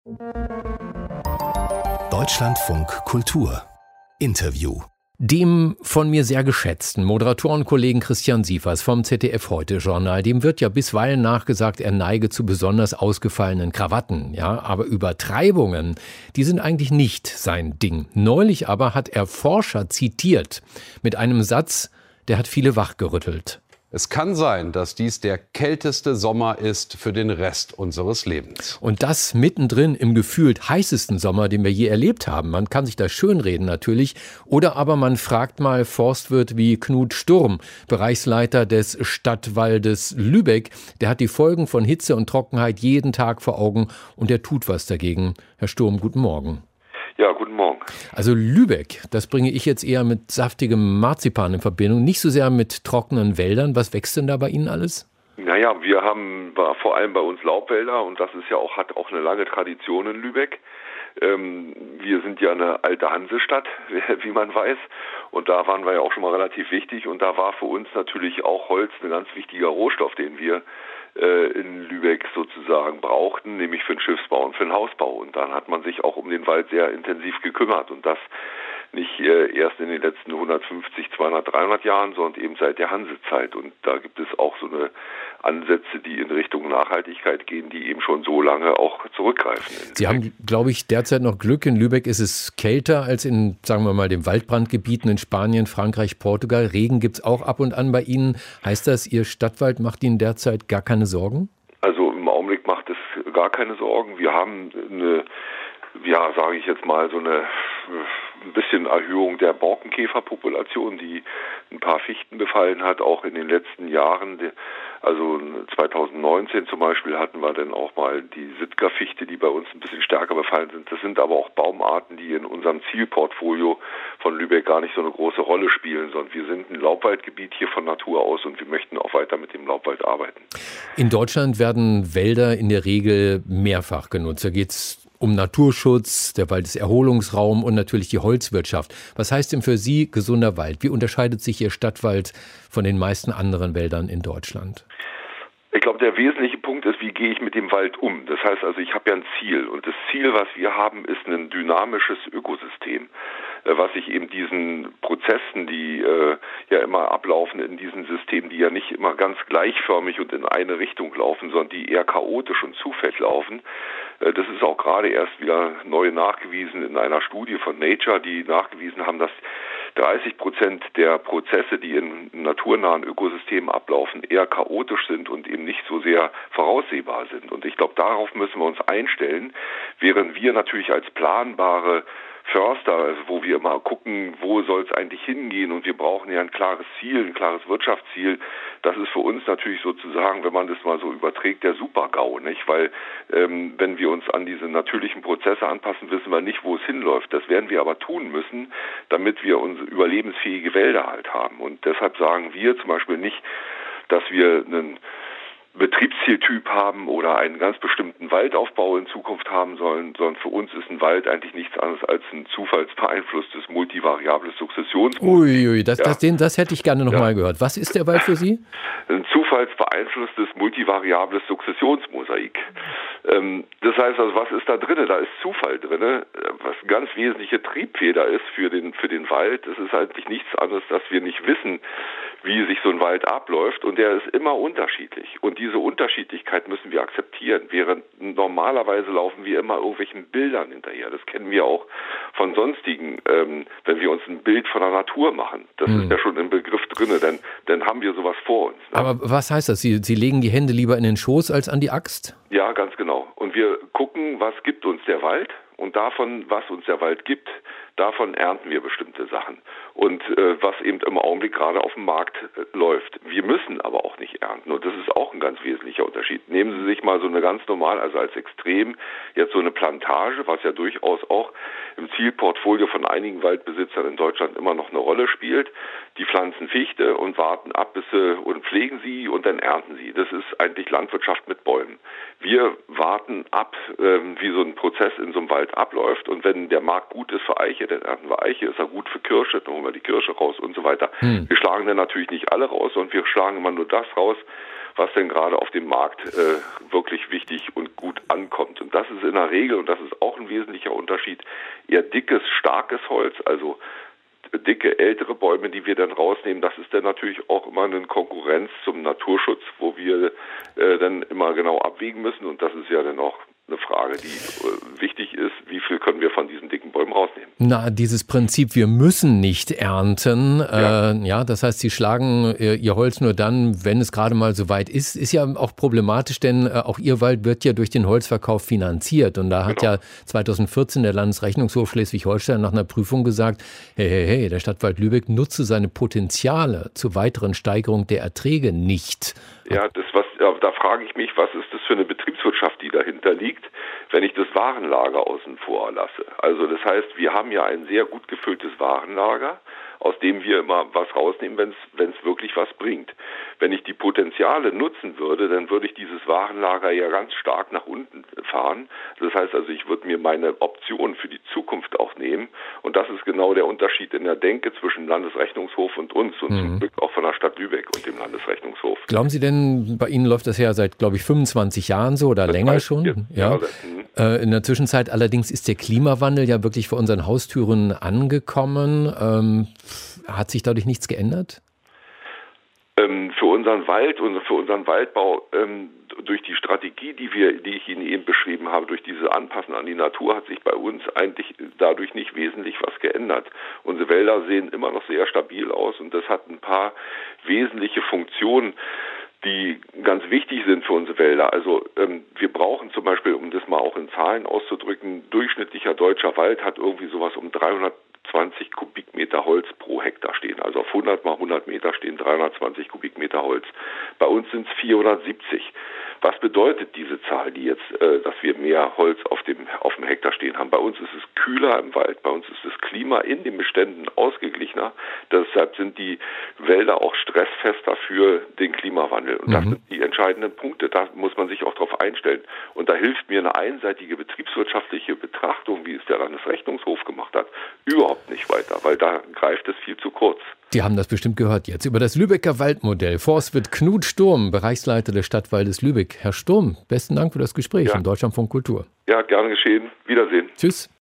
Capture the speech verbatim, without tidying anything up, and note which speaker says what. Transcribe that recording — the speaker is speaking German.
Speaker 1: Deutschlandfunk Kultur Interview.
Speaker 2: Dem von mir sehr geschätzten Moderatorenkollegen Christian Sievers vom Z D F Heute-Journal, dem wird ja bisweilen nachgesagt, er neige zu besonders ausgefallenen Krawatten. Ja, aber Übertreibungen, die sind eigentlich nicht sein Ding. Neulich aber hat er Forscher zitiert mit einem Satz, der hat viele wachgerüttelt.
Speaker 3: Es kann sein, dass dies der kälteste Sommer ist für den Rest unseres Lebens.
Speaker 2: Und das mittendrin im gefühlt heißesten Sommer, den wir je erlebt haben. Man kann sich das schönreden natürlich. Oder aber man fragt mal Forstwirt wie Knut Sturm, Bereichsleiter des Stadtwaldes Lübeck. Der hat die Folgen von Hitze und Trockenheit jeden Tag vor Augen und der tut was dagegen. Herr Sturm, guten Morgen.
Speaker 4: Ja, guten Morgen.
Speaker 2: Also Lübeck, das bringe ich jetzt eher mit saftigem Marzipan in Verbindung, nicht so sehr mit trockenen Wäldern. Was wächst denn da bei Ihnen alles?
Speaker 4: Naja, wir haben vor allem bei uns Laubwälder und das ist ja auch, hat auch eine lange Tradition in Lübeck. Ähm, wir sind ja eine alte Hansestadt, wie man weiß, und da waren wir ja auch schon mal relativ wichtig und da war für uns natürlich auch Holz ein ganz wichtiger Rohstoff, den wir äh, in Lübeck sozusagen brauchten, nämlich für den Schiffsbau und für den Hausbau. Und dann hat man sich auch um den Wald sehr intensiv gekümmert und das nicht äh, erst in den letzten hundertfünfzig, zweihundert, dreihundert Jahren, sondern eben seit der Hansezeit. Und da gibt es auch so eine Ansätze, die in Richtung Nachhaltigkeit gehen, die eben schon so lange auch zurückgreifen.
Speaker 2: Sie haben, glaube ich, derzeit noch Glück. In Lübeck ist es kälter als in, sagen wir mal, den Waldbrandgebieten in Spanien, Frankreich, Portugal. Regen gibt es auch ab und an bei Ihnen. Heißt das, Ihr Stadtwald macht Ihnen derzeit gar keine Sorgen?
Speaker 4: Also im Augenblick macht es gar keine Sorgen. Wir haben eine, ja, sage ich jetzt mal, so eine ein bisschen Erhöhung der Borkenkäferpopulation, die ein paar Fichten befallen hat, auch in den letzten Jahren. Also zweitausendneunzehn zum Beispiel hatten wir dann auch mal die Sitka-Fichte, die bei uns ein bisschen stärker befallen sind. Das sind aber auch Baumarten, die in unserem Zielportfolio von Lübeck gar nicht so eine große Rolle spielen, sondern wir sind ein Laubwaldgebiet hier von Natur aus und wir möchten auch weiter mit dem Laubwald arbeiten.
Speaker 2: In Deutschland werden Wälder in der Regel mehrfach genutzt. Da geht es um Naturschutz, der Wald ist Erholungsraum und natürlich die Holzwirtschaft. Was heißt denn für Sie gesunder Wald? Wie unterscheidet sich Ihr Stadtwald von den meisten anderen Wäldern in Deutschland?
Speaker 4: Ich glaube, der wesentliche Punkt ist, wie gehe ich mit dem Wald um? Das heißt also, ich habe ja ein Ziel und das Ziel, was wir haben, ist ein dynamisches Ökosystem, was sich eben diesen Prozessen, die äh, ja immer ablaufen in diesen Systemen, die ja nicht immer ganz gleichförmig und in eine Richtung laufen, sondern die eher chaotisch und zufällig laufen. Äh, das ist auch gerade erst wieder neu nachgewiesen in einer Studie von Nature, die nachgewiesen haben, dass dreißig Prozent der Prozesse, die in naturnahen Ökosystemen ablaufen, eher chaotisch sind und eben nicht so sehr voraussehbar sind. Und ich glaube, darauf müssen wir uns einstellen, während wir natürlich als planbare Förster, also wo wir immer gucken, wo soll es eigentlich hingehen und wir brauchen ja ein klares Ziel, ein klares Wirtschaftsziel. Das ist für uns natürlich sozusagen, wenn man das mal so überträgt, der Super-GAU, nicht? Weil ähm, wenn wir uns an diese natürlichen Prozesse anpassen, wissen wir nicht, wo es hinläuft. Das werden wir aber tun müssen, damit wir unsere überlebensfähige Wälder halt haben. Und deshalb sagen wir zum Beispiel nicht, dass wir einen Betriebszieltyp haben oder einen ganz bestimmten Waldaufbau in Zukunft haben sollen, sondern für uns ist ein Wald eigentlich nichts anderes als ein zufallsbeeinflusstes multivariables Sukzessionsmosaik.
Speaker 2: Uiui, das, ja. das, den, das hätte ich gerne noch ja. mal gehört. Was ist der Wald für Sie?
Speaker 4: Ein zufallsbeeinflusstes multivariables Sukzessionsmosaik. Ähm, das heißt also, was ist da drin? Da ist Zufall drin, was eine ganz wesentliche Triebfeder ist für den, für den Wald. Das ist eigentlich nichts anderes, dass wir nicht wissen, wie sich so ein Wald abläuft und der ist immer unterschiedlich. Und diese Unterschiedlichkeit müssen wir akzeptieren, während normalerweise laufen wir immer irgendwelchen Bildern hinterher. Das kennen wir auch von sonstigen, ähm, wenn wir uns ein Bild von der Natur machen. Das hm. ist ja schon im Begriff drin, denn dann haben wir sowas vor uns. Ne?
Speaker 2: Aber was heißt das? Sie, Sie legen die Hände lieber in den Schoß als an die Axt?
Speaker 4: Ja, ganz genau. Und wir gucken, was gibt uns der Wald? Und davon, was uns der Wald gibt, davon ernten wir bestimmte Sachen. Und äh, was eben im Augenblick gerade auf dem Markt äh, läuft. Wir müssen aber auch nicht ernten. Und das ist auch ein ganz wesentlicher Unterschied. Nehmen Sie sich mal so eine ganz normal, also als Extrem, jetzt so eine Plantage, was ja durchaus auch im Zielportfolio von einigen Waldbesitzern in Deutschland immer noch eine Rolle spielt. Die pflanzen Fichte und warten ab, bis sie und pflegen sie und dann ernten sie. Das ist eigentlich Landwirtschaft mit Bäumen. Wir warten ab, äh, wie so ein Prozess in so einem Wald abläuft. Und wenn der Markt gut ist für Eiche, dann ernten wir Eiche. Ist er gut für Kirsche, dann holen wir die Kirsche raus und so weiter. Hm. Wir schlagen dann natürlich nicht alle raus, sondern wir schlagen immer nur das raus, was denn gerade auf dem Markt äh, wirklich wichtig und gut ankommt. Und das ist in der Regel, und das ist auch ein wesentlicher Unterschied, eher dickes, starkes Holz, also dicke, ältere Bäume, die wir dann rausnehmen. Das ist dann natürlich auch immer eine Konkurrenz zum Naturschutz, wo wir äh, dann immer genau abwägen müssen. Und das ist ja dann auch eine Frage, die äh, wichtig ist, wie viel können wir von diesen dicken Bäumen rausnehmen.
Speaker 2: Na, dieses Prinzip, wir müssen nicht ernten,
Speaker 4: Ja,
Speaker 2: äh, ja, das heißt, Sie schlagen äh, Ihr Holz nur dann, wenn es gerade mal so weit ist, ist ja auch problematisch, denn äh, auch Ihr Wald wird ja durch den Holzverkauf finanziert. Und da hat
Speaker 4: genau.
Speaker 2: ja zweitausendvierzehn der Landesrechnungshof Schleswig-Holstein nach einer Prüfung gesagt, hey, hey, hey, der Stadtwald Lübeck nutze seine Potenziale zur weiteren Steigerung der Erträge nicht.
Speaker 4: Ja, das was, ja, da frage ich mich, was ist das für eine Betriebswirtschaft, die dahinter liegt, wenn ich das Warenlager außen vor lasse. Also das heißt, wir haben ja ein sehr gut gefülltes Warenlager, aus dem wir immer was rausnehmen, wenn es wenn es wirklich was bringt. Wenn ich die Potenziale nutzen würde, dann würde ich dieses Warenlager ja ganz stark nach unten fahren. Das heißt also, ich würde mir meine Optionen für die Zukunft auch nehmen. Und das ist genau der Unterschied in der Denke zwischen Landesrechnungshof und uns und mhm. zum Glück auch von der Stadt Lübeck und dem Landesrechnungshof.
Speaker 2: Glauben Sie denn, bei Ihnen läuft das ja seit, glaube ich, fünfundzwanzig Jahren so oder das länger schon? Ja. ja. In der Zwischenzeit allerdings ist der Klimawandel ja wirklich vor unseren Haustüren angekommen. Ähm, hat sich dadurch nichts geändert?
Speaker 4: Ähm, für unseren Wald und für unseren Waldbau, ähm, durch die Strategie, die wir, die ich Ihnen eben beschrieben habe, durch diese Anpassen an die Natur, hat sich bei uns eigentlich dadurch nicht wesentlich was geändert. Unsere Wälder sehen immer noch sehr stabil aus und das hat ein paar wesentliche Funktionen, die ganz wichtig sind für unsere Wälder. Also ähm, wir brauchen zum Beispiel, um das mal auch in Zahlen auszudrücken, durchschnittlicher deutscher Wald hat irgendwie sowas um dreihundertzwanzig Kubikmeter Holz pro Hektar stehen. Also auf hundert mal hundert Meter stehen dreihundertzwanzig Kubikmeter Holz. Bei uns sind es vierhundertsiebzig. Was bedeutet diese Zahl, die jetzt, äh, dass wir mehr Holz auf dem auf dem Hektar stehen haben? Bei uns ist es kühler im Wald, bei uns ist das Klima in den Beständen ausgeglichener. Deshalb sind die Wälder auch stressfester für den Klimawandel. Und mhm. das sind die entscheidenden Punkte. Da muss man sich auch darauf einstellen. Und da hilft mir eine einseitige betriebswirtschaftliche Betrachtung, wie es der Landesrechnungshof gemacht hat, überhaupt nicht weiter, weil da greift es viel zu kurz.
Speaker 2: Die haben das bestimmt gehört jetzt über das Lübecker Waldmodell. Forstwirt Knut Sturm, Bereichsleiter des Stadtwaldes Lübeck. Herr Sturm, besten Dank für das Gespräch
Speaker 4: ja.
Speaker 2: im Deutschlandfunk Kultur.
Speaker 4: Ja, gerne geschehen. Wiedersehen.
Speaker 2: Tschüss.